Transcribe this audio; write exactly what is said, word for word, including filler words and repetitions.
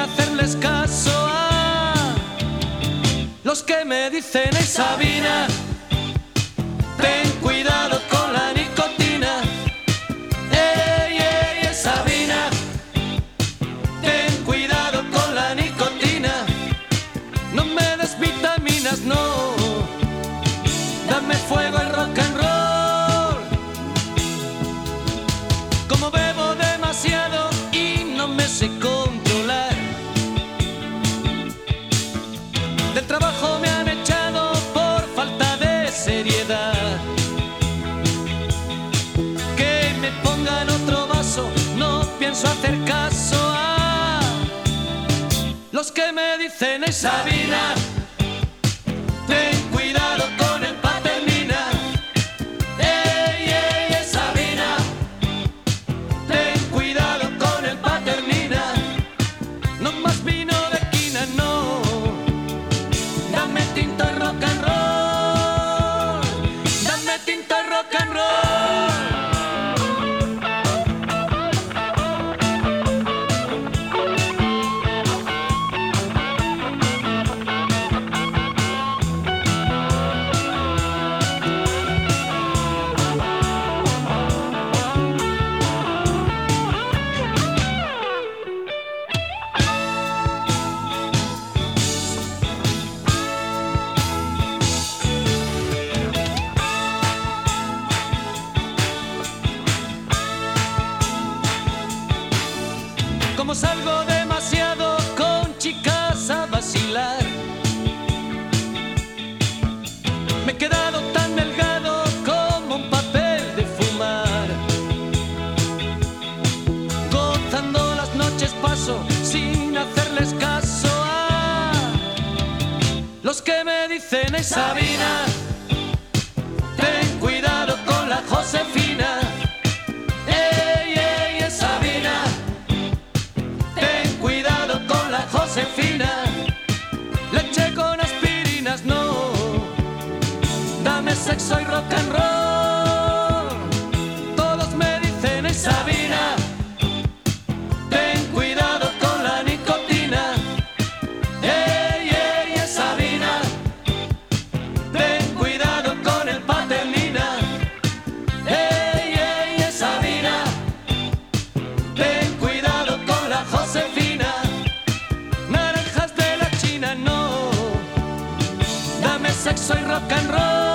hacerles caso a los que me dicen: ¡Ey, Sabina, ten cuidado con la nicotina! ¡Ey, ey, ey, Sabina, ten cuidado con la nicotina! No me des vitaminas, no, dame fuego al rock and roll. Como bebo demasiado y no me sé controlar, del trabajo me han echado por falta de seriedad. Que me pongan otro vaso, no pienso hacer caso a los que me dicen: ¡Ey, Sabina, ten cuidado con el Paternina! ¡Ey, ey, ey, Sabina, ten cuidado con el Paternina! No más vino de quina, no, dame tinto y rock and roll, dame tinto y rock and roll. Como salgo demasiado con chicas a vacilar, me he quedado tan delgado como un papel de fumar. Gozando las noches paso sin hacerles caso a los que me dicen: ¡Ey, Sabina, ten cuidado con la Josefina! ¡Ey, ey, ey, Sabina, ten cuidado con la Josefina! Leche con aspirinas, no, dame sexo y rock and roll. Todos me dicen: ¡Ey, Sabina, ten cuidado con la nicotina! ¡Ey, ey, ey, Sabina, ten cuidado con el Paternina! ¡Ey, ey, ey, Sabina, ten cuidado con la Josefina! Naranjas de la China, no, dame sexo y rock and roll.